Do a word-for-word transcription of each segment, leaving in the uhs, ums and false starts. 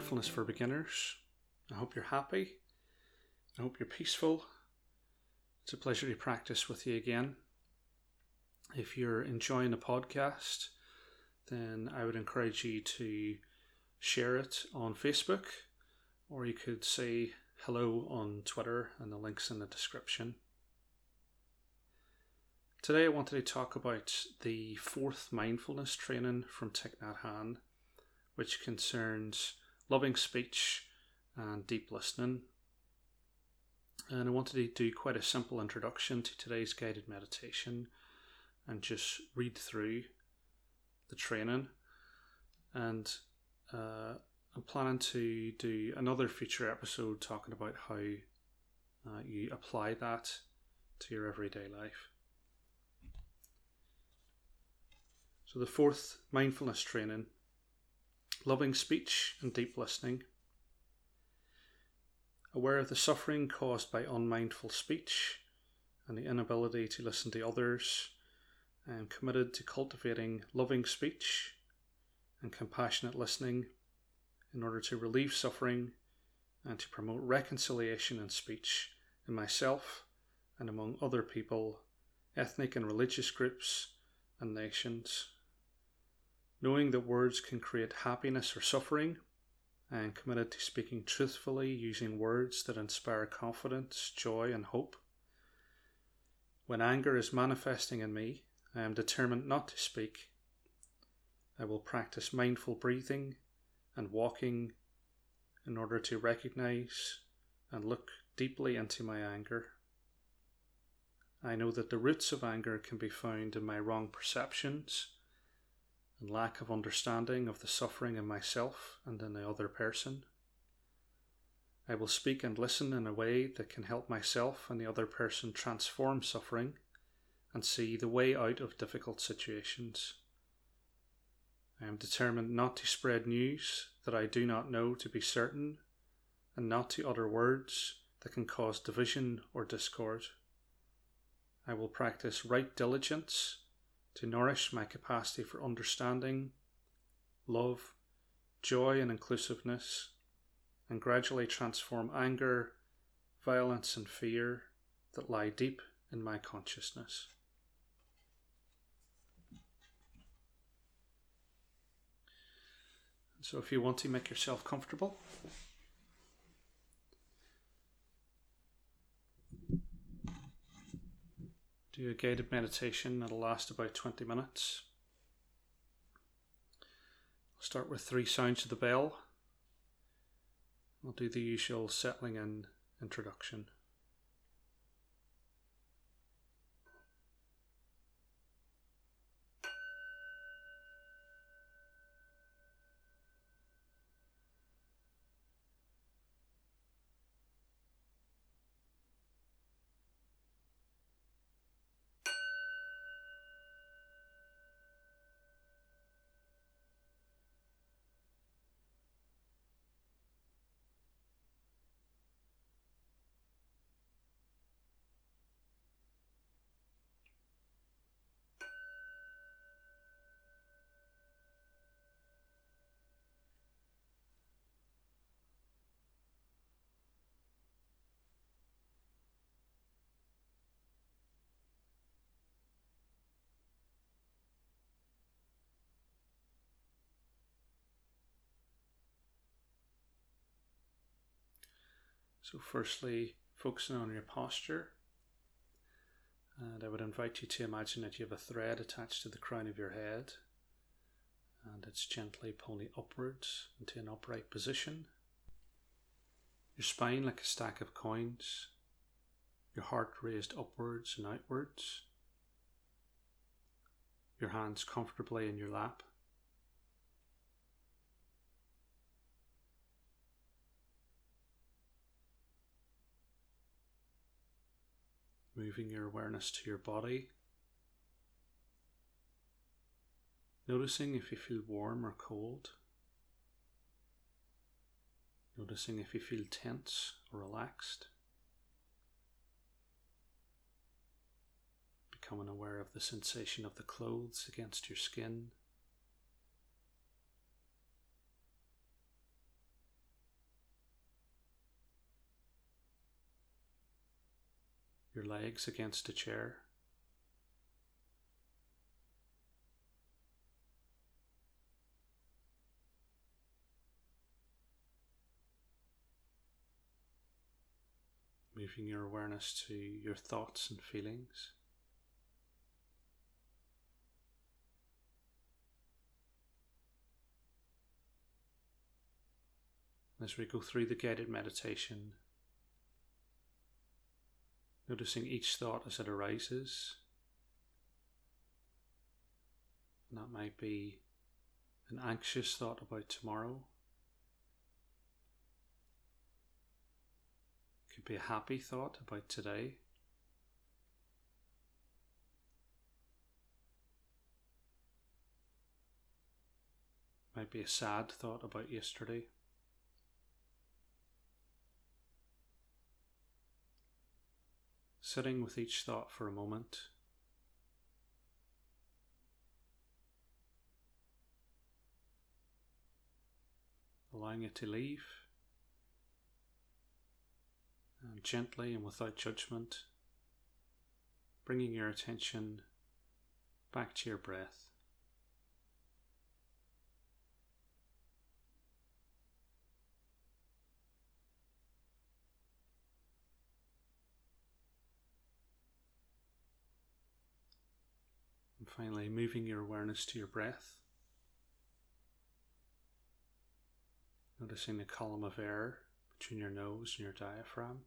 Mindfulness for Beginners. I hope you're happy. I hope you're peaceful. It's a pleasure to practice with you again. If you're enjoying the podcast, then I would encourage you to share it on Facebook, or you could say hello on Twitter, and the link's in the description. Today I wanted to talk about the fourth mindfulness training from Thich Nhat Hanh, which concerns loving speech and deep listening. And I wanted to do quite a simple introduction to today's guided meditation and just read through the training. And uh, I'm planning to do another future episode talking about how uh, you apply that to your everyday life. So the fourth mindfulness training, loving speech and deep listening. Aware of the suffering caused by unmindful speech and the inability to listen to others, I am committed to cultivating loving speech and compassionate listening in order to relieve suffering and to promote reconciliation in speech in myself and among other people, ethnic and religious groups, and nations. Knowing that words can create happiness or suffering, I am committed to speaking truthfully using words that inspire confidence, joy, and hope. When anger is manifesting in me, I am determined not to speak. I will practice mindful breathing and walking in order to recognize and look deeply into my anger. I know that the roots of anger can be found in my wrong perceptions and lack of understanding of the suffering in myself and in the other person. I will speak and listen in a way that can help myself and the other person transform suffering and see the way out of difficult situations. I am determined not to spread news that I do not know to be certain and not to utter words that can cause division or discord. I will practice right diligence to nourish my capacity for understanding, love, joy, and inclusiveness, and gradually transform anger, violence, and fear that lie deep in my consciousness. So if you want to make yourself comfortable, do a guided meditation that'll last about twenty minutes. I'll start with three sounds of the bell. I'll do the usual settling in introduction. So firstly, focusing on your posture, and I would invite you to imagine that you have a thread attached to the crown of your head, and it's gently pulling upwards into an upright position. Your spine like a stack of coins, your heart raised upwards and outwards, your hands comfortably in your lap. Moving your awareness to your body, noticing if you feel warm or cold, noticing if you feel tense or relaxed, becoming aware of the sensation of the clothes against your skin, your legs against a chair. Moving your awareness to your thoughts and feelings. As we go through the guided meditation, noticing each thought as it arises. And that might be an anxious thought about tomorrow. It could be a happy thought about today. It might be a sad thought about yesterday. Sitting with each thought for a moment. Allowing it to leave. And gently and without judgment, bringing your attention back to your breath. And finally, moving your awareness to your breath. Noticing the column of air between your nose and your diaphragm.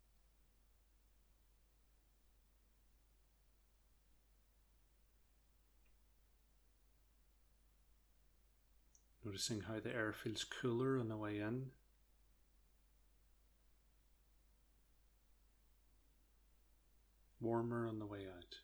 Noticing how the air feels cooler on the way in. Warmer on the way out.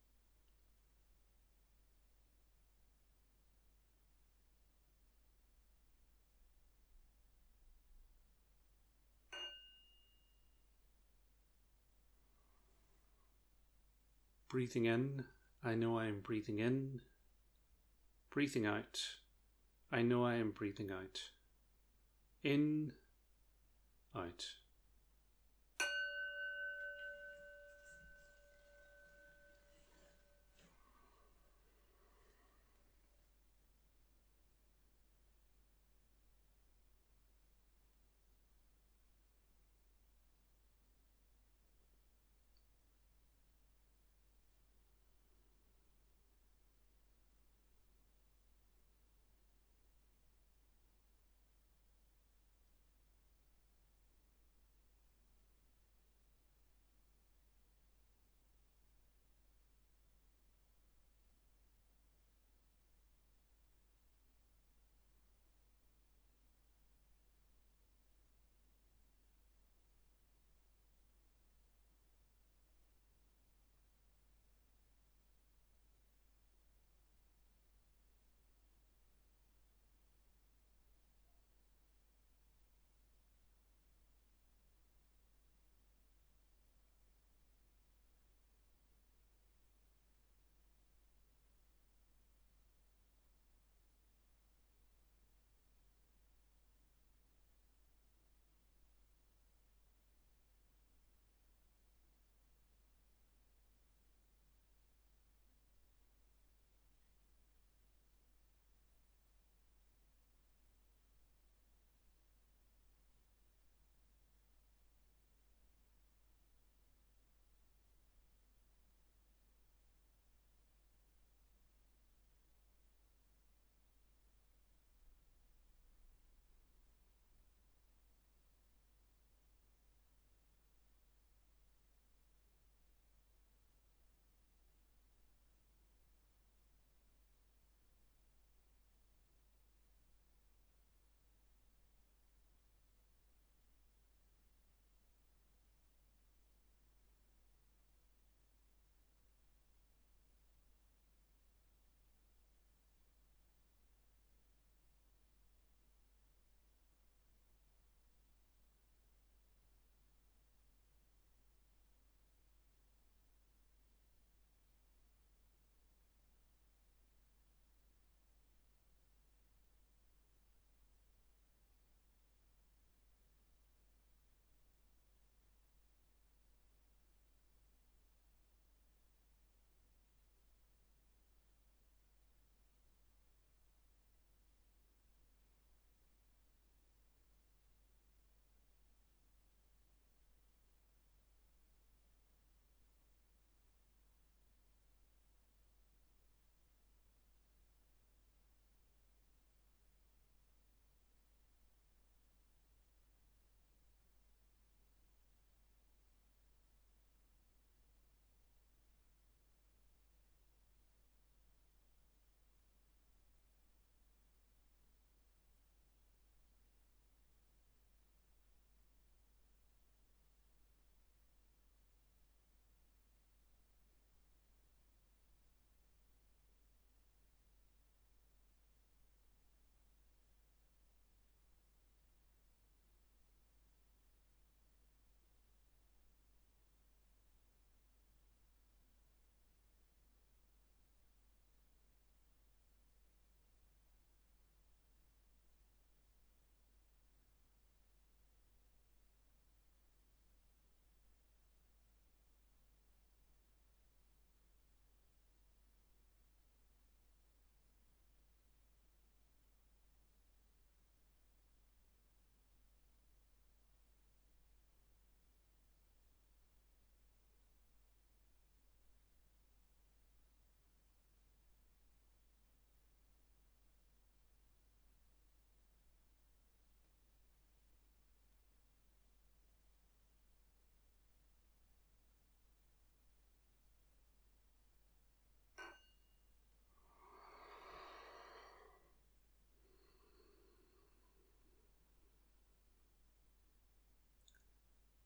Breathing in, I know I am breathing in. Breathing out, I know I am breathing out. In, out.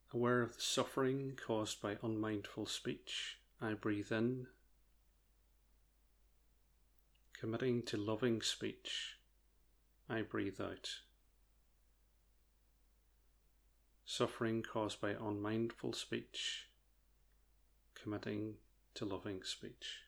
Aware of the suffering caused by unmindful speech, I breathe in. Committing to loving speech, I breathe out. Suffering caused by unmindful speech, committing to loving speech.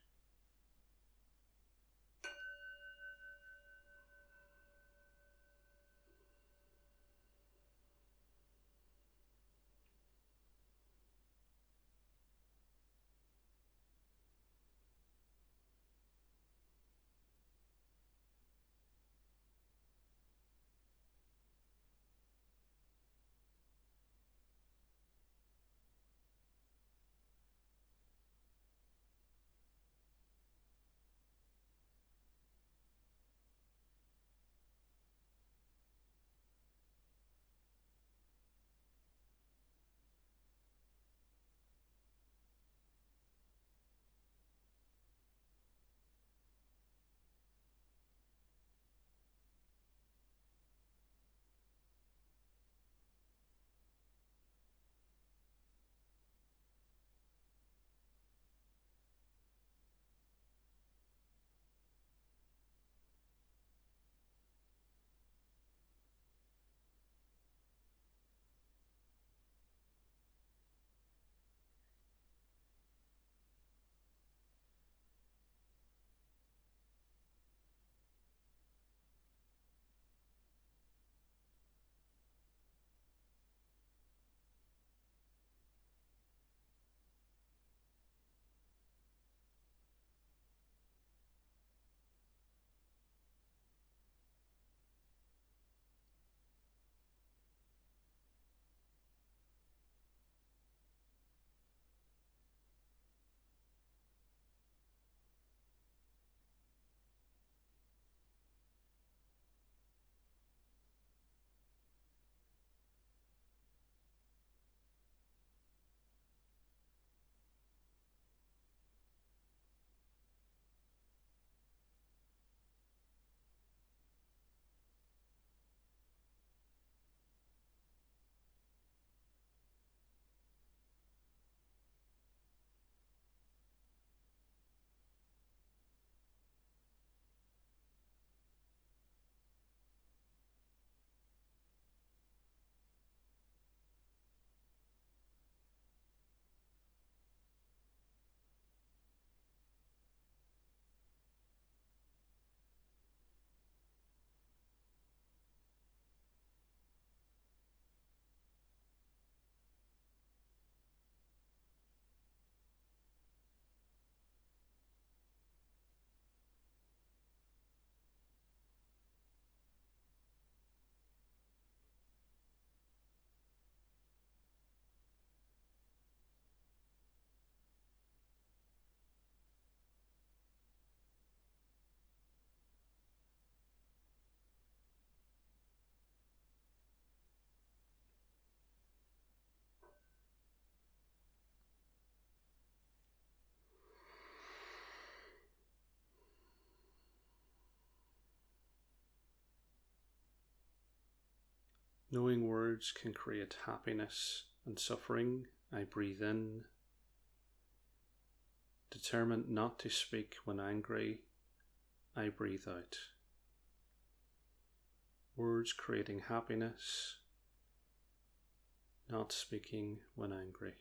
Knowing words can create happiness and suffering, I breathe in. Determined not to speak when angry, I breathe out. Words creating happiness, not speaking when angry.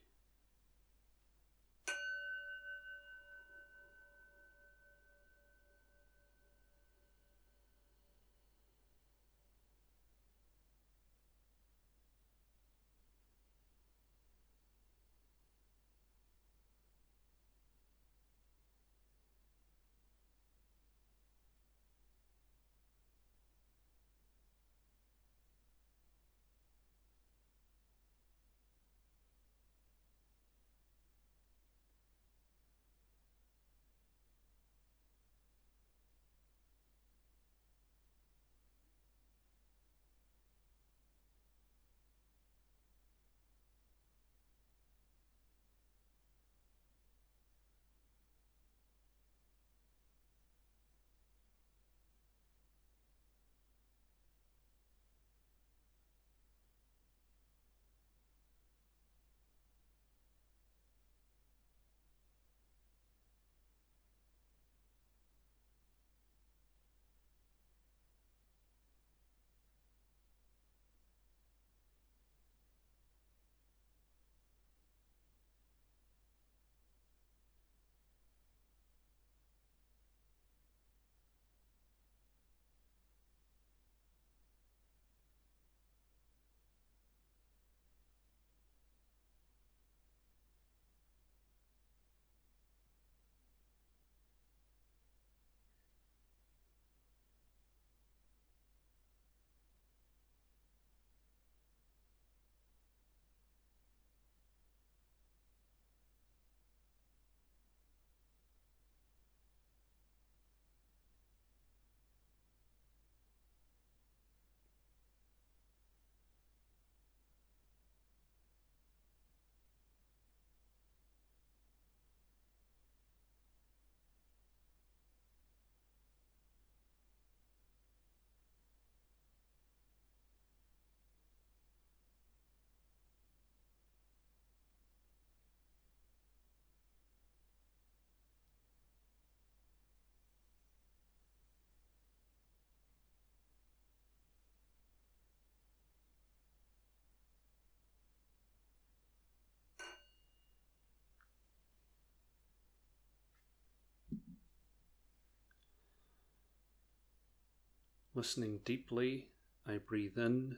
Listening deeply, I breathe in,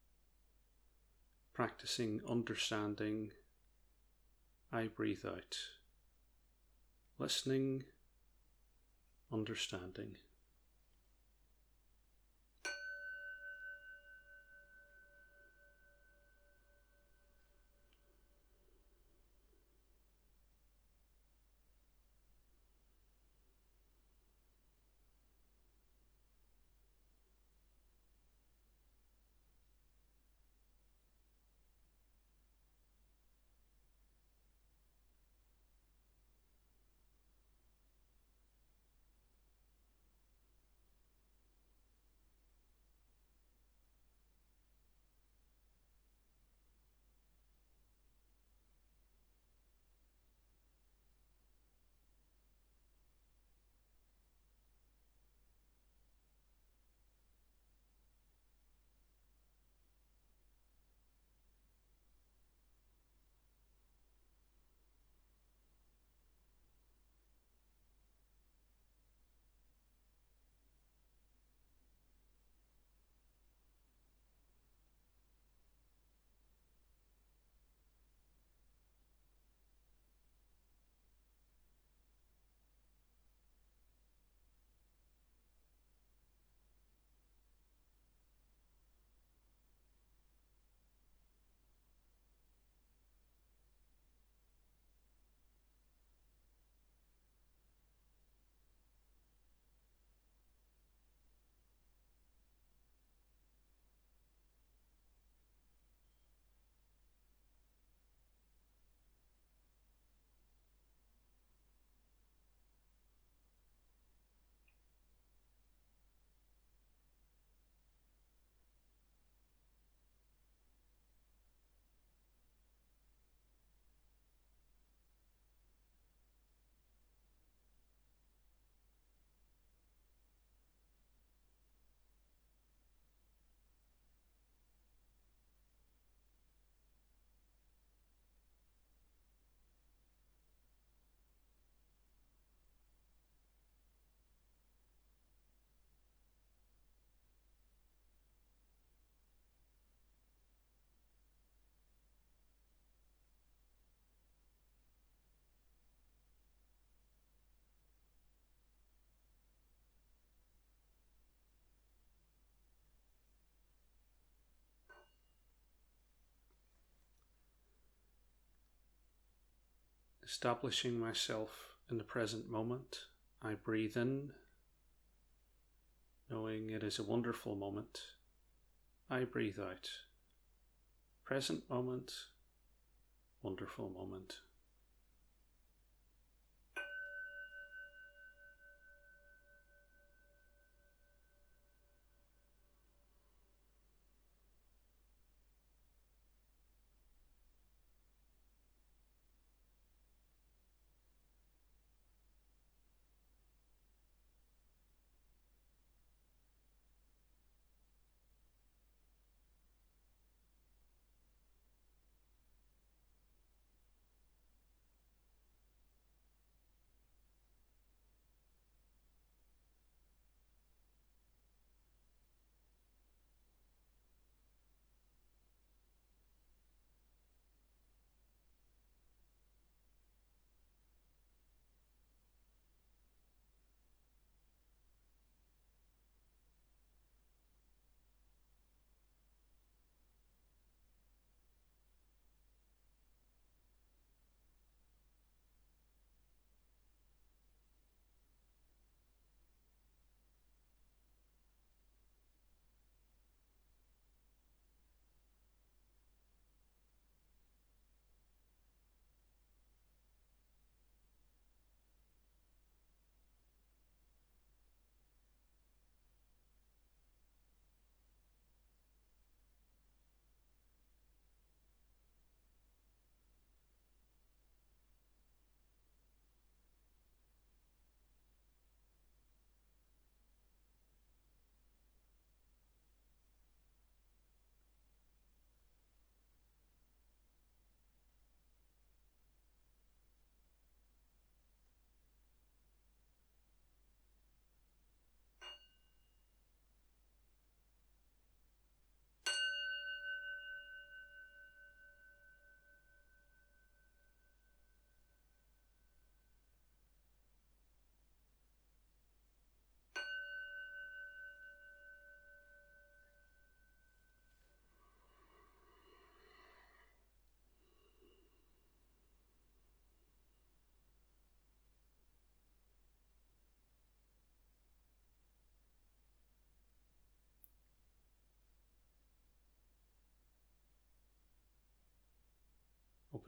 practicing understanding, I breathe out. Listening, understanding. Establishing myself in the present moment, I breathe in, knowing it is a wonderful moment. I breathe out. Present moment, wonderful moment.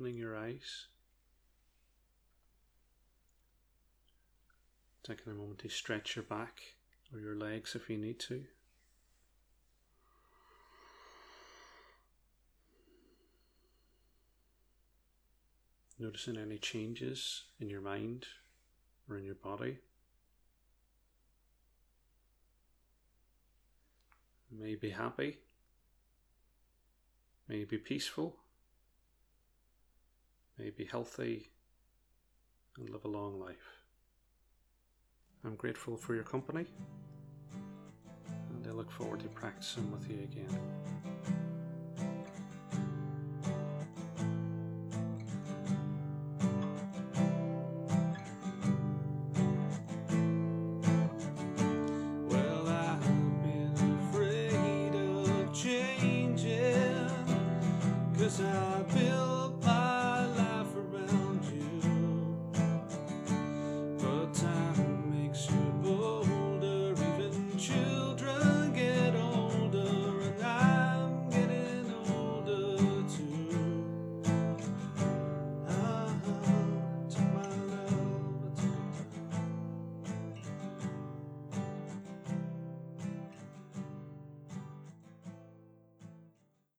opening your eyes. Taking a moment to stretch your back or your legs if you need to. Noticing any changes in your mind or in your body. You may be happy, may be peaceful, may be healthy, and live a long life. I'm grateful for your company, and I look forward to practicing with you again. Well, I've been afraid of changing, 'cause I built